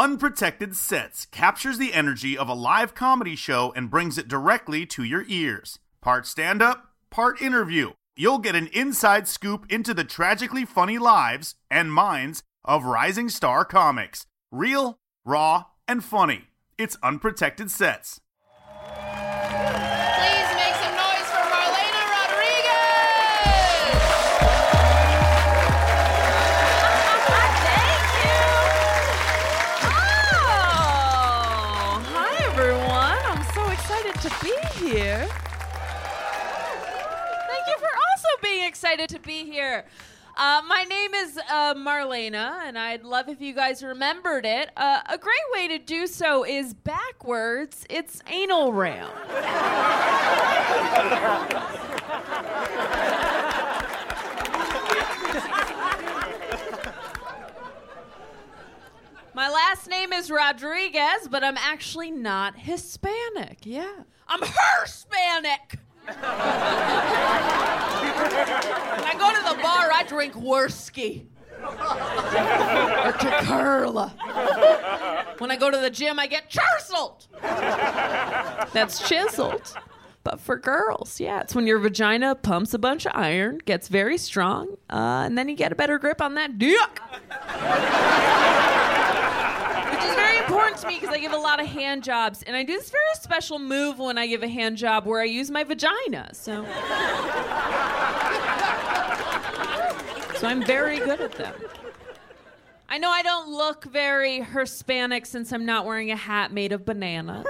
Unprotected Sets captures the energy of a live comedy show and brings it directly to your ears. Part stand-up, part interview. You'll get an inside scoop into the tragically funny lives and minds of rising star comics. Real, raw, and funny. It's Unprotected Sets. Please make some noise for Marlena Rodriguez! Thank you! Oh! Hi, everyone. I'm so excited to be here. Thank you for also being excited to be here. My name is Marlena, and I'd love if you guys remembered it. A great way to do so is backwards. It's anal ram. My last name is Rodriguez, but I'm actually not Hispanic. Yeah. I'm Hispanic! When I go to the bar, I drink Worski. Or tequila. When I go to the gym, I get chiseled. That's chiseled. But for girls, yeah, it's when your vagina pumps a bunch of iron, gets very strong, and then you get a better grip on that dick. Which is very important to me because I give a lot of hand jobs, and I do this very special move when I give a hand job where I use my vagina. So I'm very good at them. I know I don't look very Hispanic since I'm not wearing a hat made of bananas.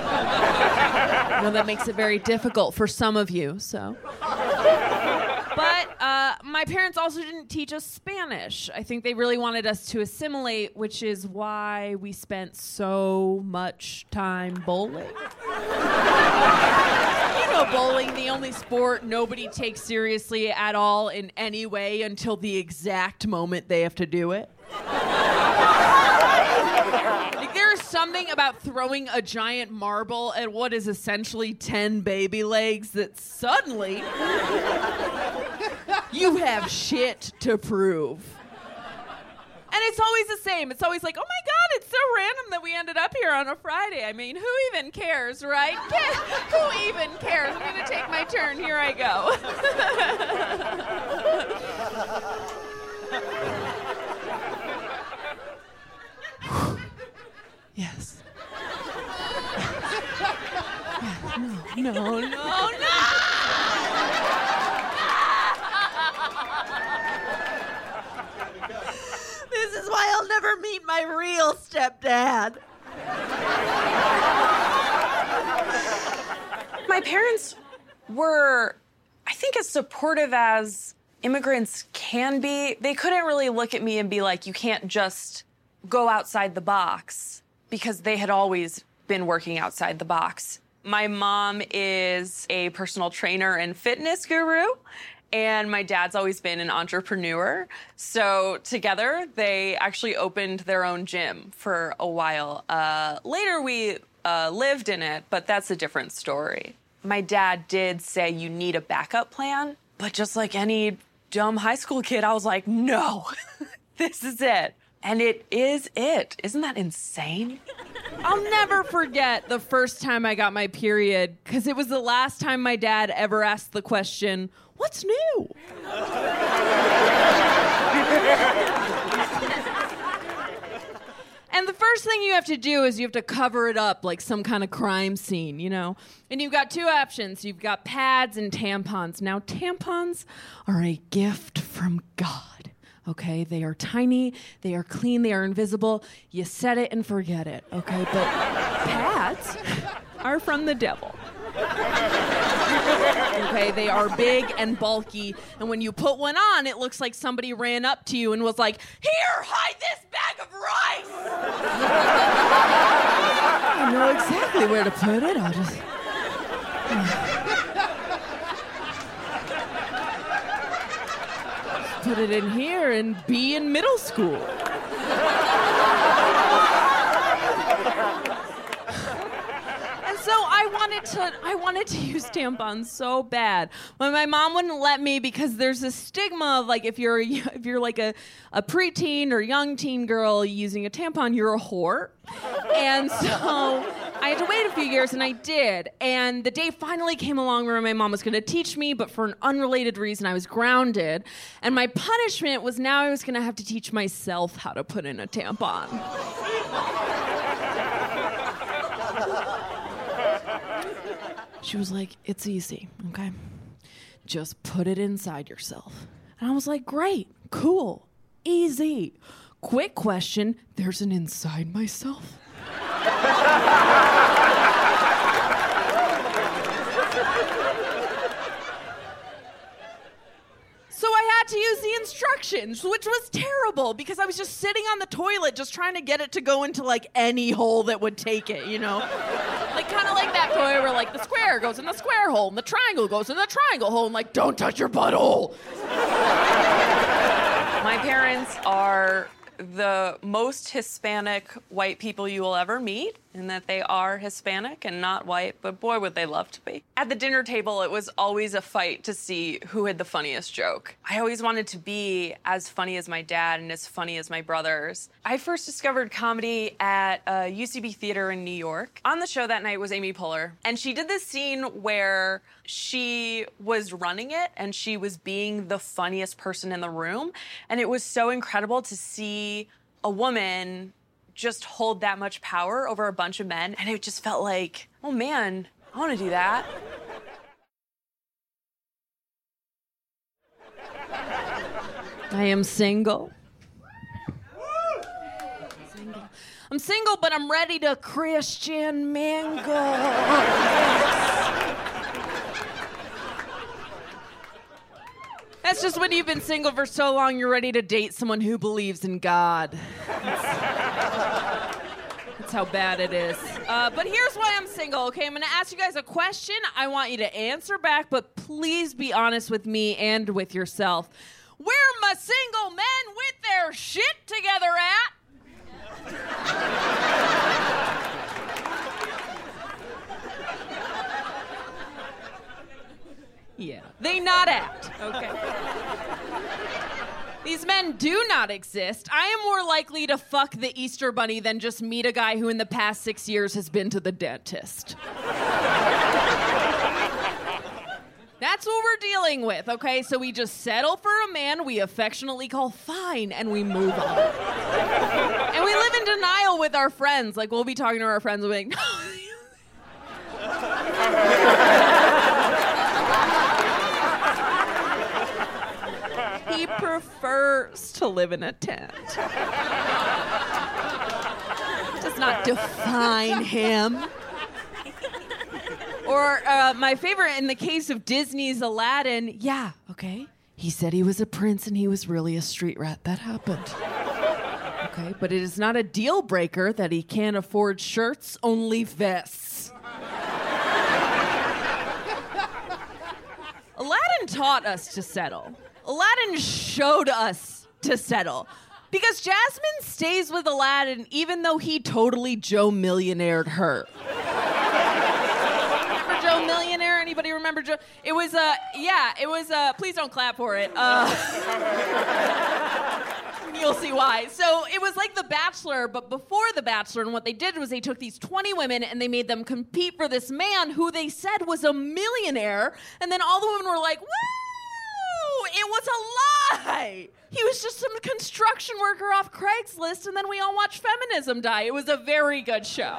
I know that makes it very difficult for some of you, so. But my parents also didn't teach us Spanish. I think they really wanted us to assimilate, which is why we spent so much time bowling. You know bowling, the only sport nobody takes seriously at all in any way until the exact moment they have to do it. Like, there is something about throwing a giant marble at what is essentially 10 baby legs that suddenly you have shit to prove. And it's always the same. It's always like, oh my God, it's so random that we ended up here on a Friday. I mean, who even cares, right? Who even cares? I'm going to take my turn. Here I go. Yes. No. This is why I'll never meet my real stepdad. My parents were, I think, as supportive as immigrants can be. They couldn't really look at me and be like, you can't just go outside the box, because they had always been working outside the box. My mom is a personal trainer and fitness guru, and my dad's always been an entrepreneur. So together, they actually opened their own gym for a while. Later, we lived in it, but that's a different story. My dad did say you need a backup plan, but just like any dumb high school kid, I was like, no, this is it. And it is it. Isn't that insane? I'll never forget the first time I got my period, because it was the last time my dad ever asked the question, what's new? And the first thing you have to do is you have to cover it up like some kind of crime scene, you know? And you've got two options. You've got pads and tampons. Now, tampons are a gift from God. Okay, they are tiny, they are clean, they are invisible. You set it and forget it, okay? But pads are from the devil. Okay, they are big and bulky, and when you put one on, it looks like somebody ran up to you and was like, here, hide this bag of rice! I know exactly where to put it, I'll just... put it in here and be in middle school. And so I wanted to use tampons so bad. But my mom wouldn't let me because there's a stigma of like if you're like a preteen or young teen girl using a tampon, you're a whore. And so I had to wait a few years, and I did. And the day finally came along where my mom was going to teach me, but for an unrelated reason, I was grounded. And my punishment was now I was going to have to teach myself how to put in a tampon. She was like, it's easy, okay? Just put it inside yourself. And I was like, great, cool, easy. Quick question, there's an inside myself? So I had to use the instructions, which was terrible because I was just sitting on the toilet just trying to get it to go into like any hole that would take it, you know? Like kind of like that toy where like the square goes in the square hole and the triangle goes in the triangle hole and like don't touch your butthole. My parents are the most Hispanic white people you will ever meet, in that they are Hispanic and not white, but boy, would they love to be. At the dinner table, it was always a fight to see who had the funniest joke. I always wanted to be as funny as my dad and as funny as my brothers. I first discovered comedy at UCB Theater in New York. On the show that night was Amy Poehler, and she did this scene where she was running it and she was being the funniest person in the room, and it was so incredible to see a woman just hold that much power over a bunch of men, and it just felt like, oh man, I want to do that. I am single. I'm single, but I'm ready to Christian mingle. That's just when you've been single for so long, you're ready to date someone who believes in God. That's how bad it is. But here's why I'm single, okay? I'm going to ask you guys a question. I want you to answer back, but please be honest with me and with yourself. Where my single men with their shit together at? Yeah, they not at, okay? These men do not exist. I am more likely to fuck the Easter Bunny than just meet a guy who in the past 6 years has been to the dentist. That's what we're dealing with, okay? So we just settle for a man we affectionately call fine, and we move on. And we live in denial with our friends. Like, we'll be talking to our friends and we'll be like, he prefers to live in a tent. It does not define him. Or my favorite, in the case of Disney's Aladdin, yeah, okay, he said he was a prince and he was really a street rat. That happened. Okay, but it is not a deal breaker that he can't afford shirts, only vests. Aladdin taught us to settle. Aladdin showed us to settle. Because Jasmine stays with Aladdin even though he totally Joe Millionaired her. Remember Joe Millionaire? Anybody remember Joe? It was, please don't clap for it. You'll see why. So it was like The Bachelor, but before The Bachelor, and what they did was they took these 20 women and they made them compete for this man who they said was a millionaire, and then all the women were like, woo! It was a lie! He was just some construction worker off Craigslist, and then we all watched feminism die. It was a very good show.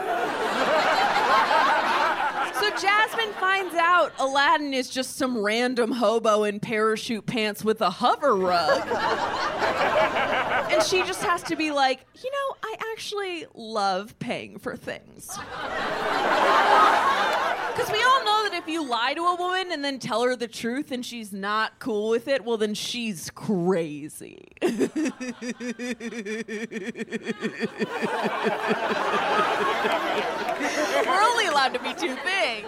So Jasmine finds out Aladdin is just some random hobo in parachute pants with a hover rug. And she just has to be like, you know, I actually love paying for things. Because we all know that if you lie to a woman and then tell her the truth and she's not cool with it, well, then she's crazy. We're only allowed to be two things.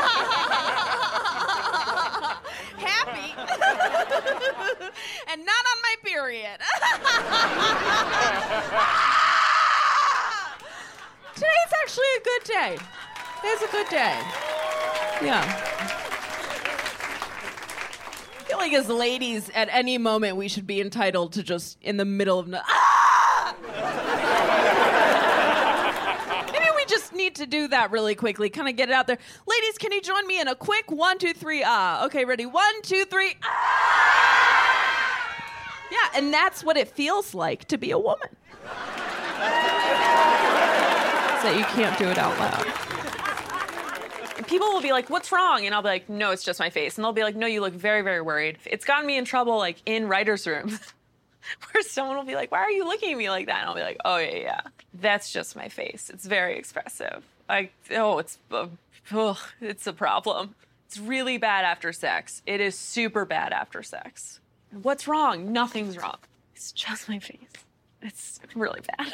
Happy. And not on my period. Today's actually a good day. It's a good day. Yeah. I feel like as ladies, at any moment, we should be entitled to just, in the middle of... Maybe we just need to do that really quickly, kind of get it out there. Ladies, can you join me in a quick 1, 2, 3, ah? Okay, ready? 1, 2, 3, ah! Yeah, and that's what it feels like to be a woman. So you can't do it out loud. People will be like, what's wrong? And I'll be like, no, it's just my face. And they'll be like, no, you look very, very worried. It's gotten me in trouble, like, in writer's rooms, where someone will be like, why are you looking at me like that? And I'll be like, oh, yeah. That's just my face. It's very expressive. It's a problem. It's really bad after sex. It is super bad after sex. What's wrong? Nothing's wrong. It's just my face. It's really bad.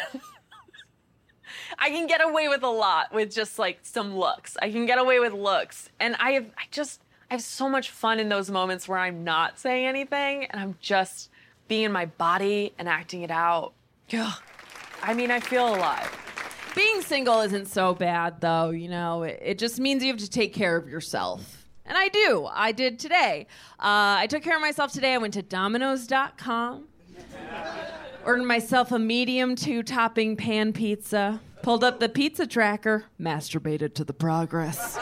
I can get away with a lot with just like some looks. I can get away with looks. And I have so much fun in those moments where I'm not saying anything and I'm just being in my body and acting it out. Ugh. I mean, I feel alive. Being single isn't so bad, though, you know. It just means you have to take care of yourself. And I do. I did today. I took care of myself today. I went to Domino's.com. Ordered myself a medium 2-topping pan pizza. Pulled up the pizza tracker. Masturbated to the progress.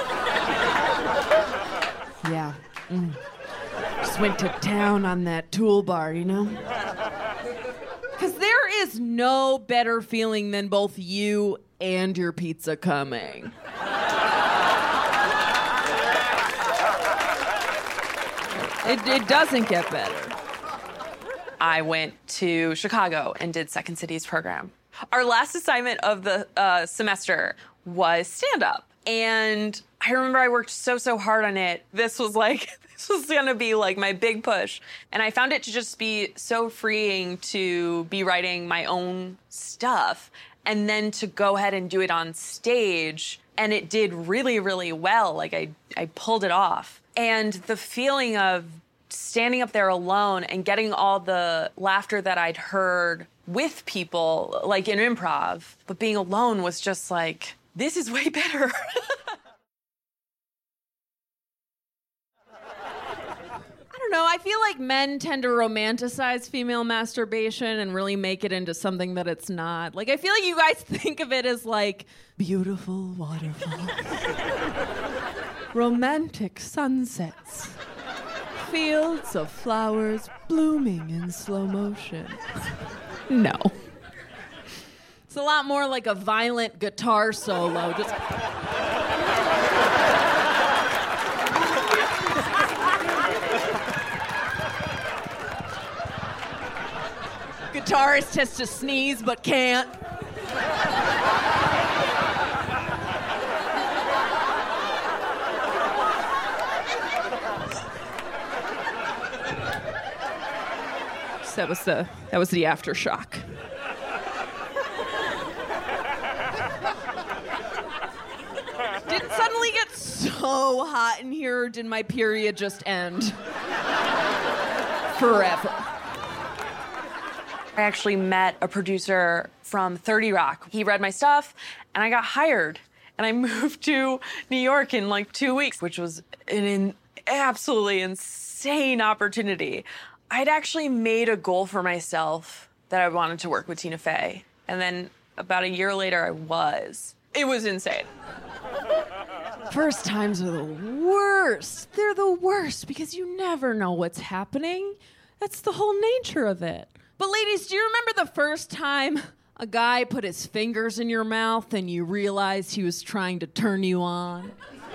Yeah. Just went to town on that toolbar, you know? Because there is no better feeling than both you and your pizza coming. It doesn't get better. I went to Chicago and did Second City's program. Our last assignment of the semester was stand-up. And I remember I worked so hard on it. This was gonna be like my big push. And I found it to just be so freeing to be writing my own stuff and then to go ahead and do it on stage. And it did really, really well. Like I pulled it off. And the feeling of standing up there alone and getting all the laughter that I'd heard with people, like in improv, but being alone was just like, this is way better. I don't know. I feel like men tend to romanticize female masturbation and really make it into something that it's not. Like, I feel like you guys think of it as like beautiful waterfalls, romantic sunsets, fields of flowers blooming in slow motion. No. It's a lot more like a violent guitar solo. Just guitarist has to sneeze but can't. That was the aftershock. Did it suddenly get so hot in here, or did my period just end? Forever. I actually met a producer from 30 Rock. He read my stuff, and I got hired. And I moved to New York in like 2 weeks, which was an absolutely insane opportunity. I'd actually made a goal for myself that I wanted to work with Tina Fey. And then about a year later, I was. It was insane. First times are the worst. They're the worst because you never know what's happening. That's the whole nature of it. But ladies, do you remember the first time a guy put his fingers in your mouth and you realized he was trying to turn you on?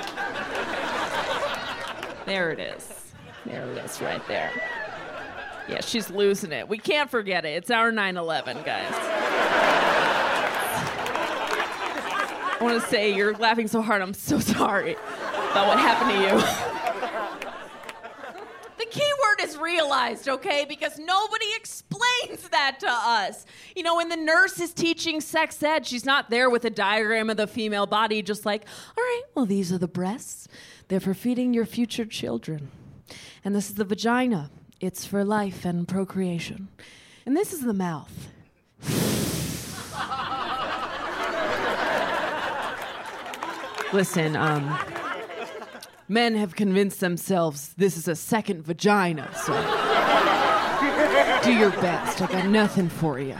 There it is. There it is right there. Yeah, she's losing it. We can't forget it. It's our 9/11, guys. I want to say you're laughing so hard. I'm so sorry about what happened to you. The key word is realized, okay? Because nobody explains that to us. You know, when the nurse is teaching sex ed, she's not there with a diagram of the female body, just like, all right, well, these are the breasts. They're for feeding your future children. And this is the vagina. It's for life and procreation. And this is the mouth. Listen, men have convinced themselves this is a second vagina, so do your best. I got nothing for you.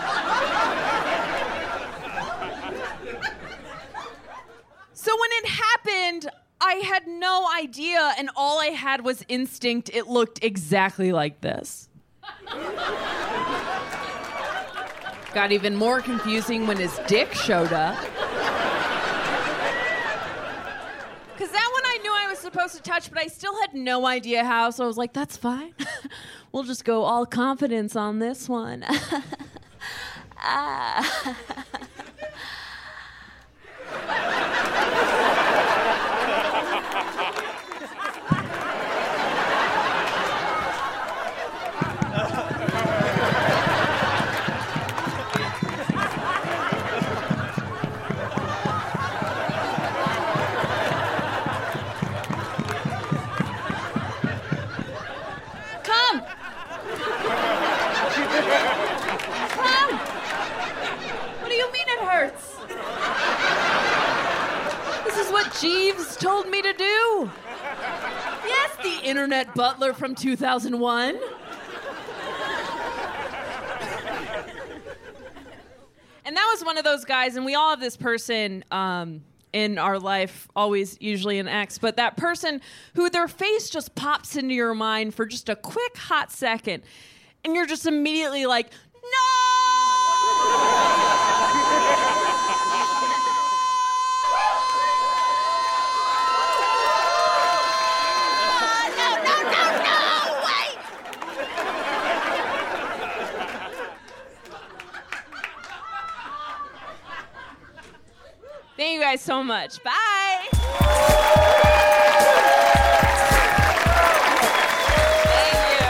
So when it happened, I had no idea, and all I had was instinct. It looked exactly like this. Got even more confusing when his dick showed up. Because that one I knew I was supposed to touch, but I still had no idea how, so I was like, that's fine. We'll just go all confidence on this one. Jeeves told me to do. Yes, the internet butler from 2001. And that was one of those guys, and we all have this person in our life, always usually an ex, but that person who their face just pops into your mind for just a quick hot second, and you're just immediately like, no! Thank you guys so much. Bye. Thank you.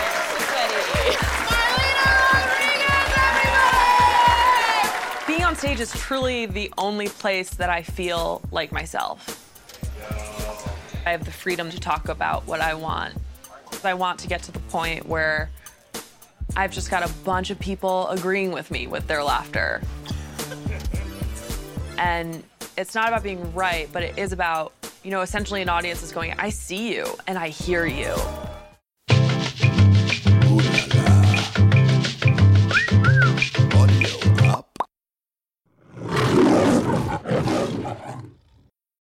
Marlena Rodriguez, everybody! Being on stage is truly the only place that I feel like myself. I have the freedom to talk about what I want. I want to get to the point where I've just got a bunch of people agreeing with me with their laughter. And it's not about being right, but it is about, essentially an audience is going, I see you and I hear you.